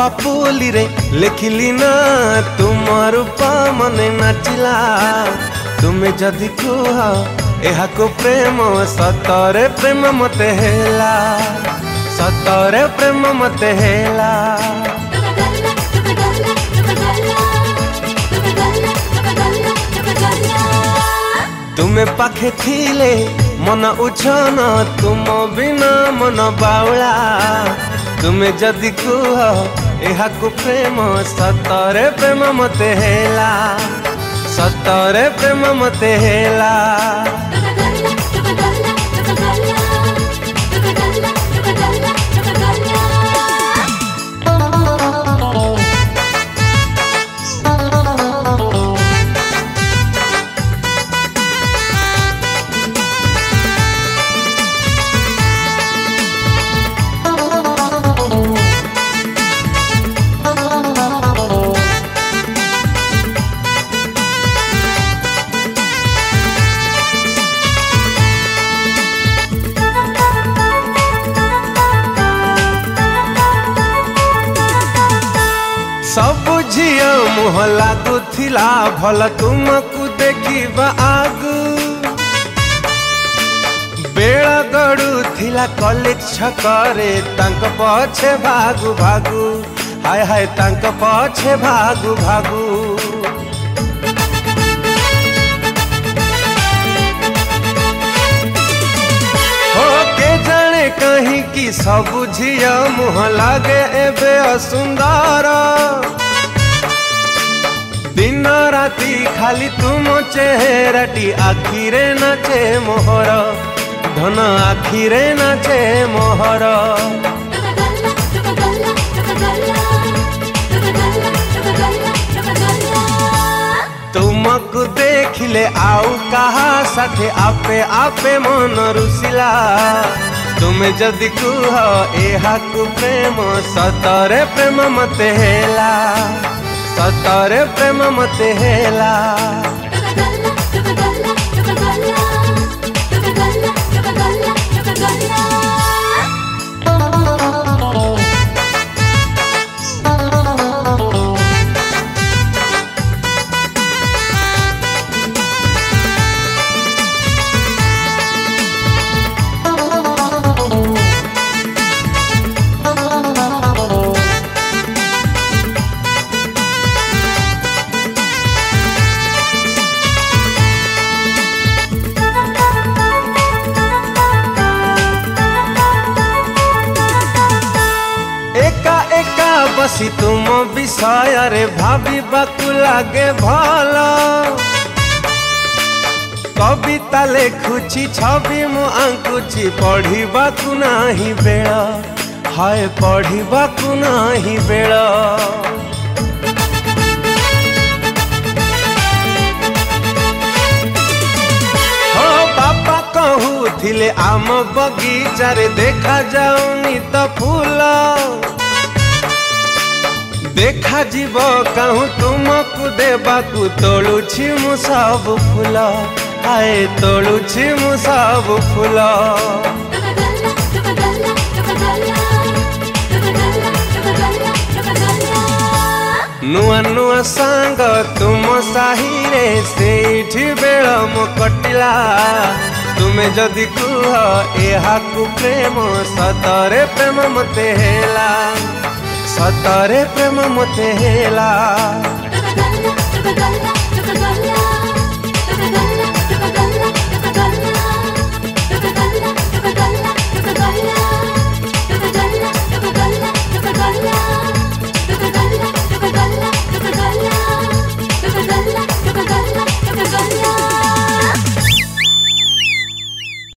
पापुली रे लिखिली ना तुम रूप मने नाचिला तुमे जदि कुह एहा को प्रेम सतरे प्रेम मते हेला सतरे प्रेम मते हेला तुमे पाखे थिले मन उछन तुम बिना मन बाउला तुमे जदि कुह एहा को प्रेम सतरे प्रेम मते हेला सतरे प्रेम मते हेला सब झिया मुह लागुथिला भल तुमको देखिबा आगु बेड़ा गड़ुथिला कॉलेज छकरे तांक पछे भागु भागु हाय हाय तांक पछे भागु भागु हो के जाने कहीं कि सब झिया मुह लागे एबे असुंदर दिन राती खाली तुम चेहराटी आखिरे नाचे मोहर धन आखिरे नाचे मोहर तुमको देखिले आउ कहा साथे आपे आपे मन रुसिला तुमे जदि कुह एहा को प्रेम सतरे प्रेम मते हेला सतरे प्रेम मते हेला बसी तुम विषय रे भाविबाकु लागे भल कविता लेखुची छवि मु आंकुची पढ़िबाकु नाही बेळ हाय पढ़िबाकु नाही बेळ हो बापा कहूथिले आम बगीचा रे देखा जाउनी त फूल देखा जीव कहूँ तुमको देबाकू तोलुछि मु सब फूल आए तोलुछि मु सब फूल नुआ नुआ सांग तुम साही रे सेठी बेल मो कटिला तुमे जदि कुह एहा को प्रेम सतरे प्रेम मते हेला सतरे प्रेम मते हेला।